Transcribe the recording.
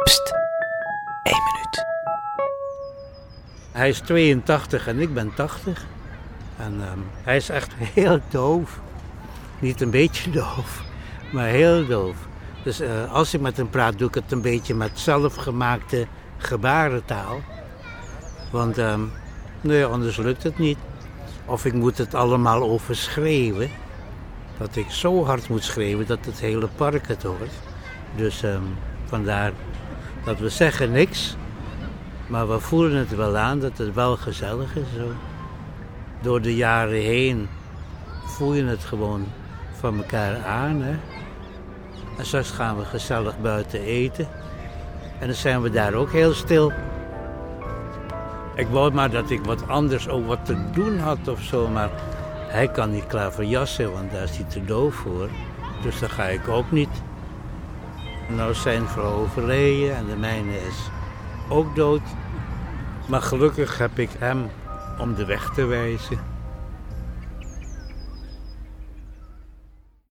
Pst, 1 minuut. Hij is 82 en ik ben 80. En hij is echt heel doof. Niet een beetje doof, maar heel doof. Dus als ik met hem praat, doe ik het een beetje met zelfgemaakte gebarentaal. Want nee, anders lukt het niet. Of ik moet het allemaal overschreeuwen. Dat ik zo hard moet schreeuwen dat het hele park het hoort. Dus vandaar dat we zeggen niks. Maar we voelen het wel aan dat het wel gezellig is. Zo. Door de jaren heen voel je het gewoon van elkaar aan. Hè? En straks gaan we gezellig buiten eten. En dan zijn we daar ook heel stil. Ik wou maar dat ik wat anders ook wat te doen had of zo. Maar hij kan niet klaverjassen, want daar is hij te doof voor. Dus dat ga ik ook niet. Nou is zijn vrouw overleden en de mijne is ook dood. Maar gelukkig heb ik hem om de weg te wijzen.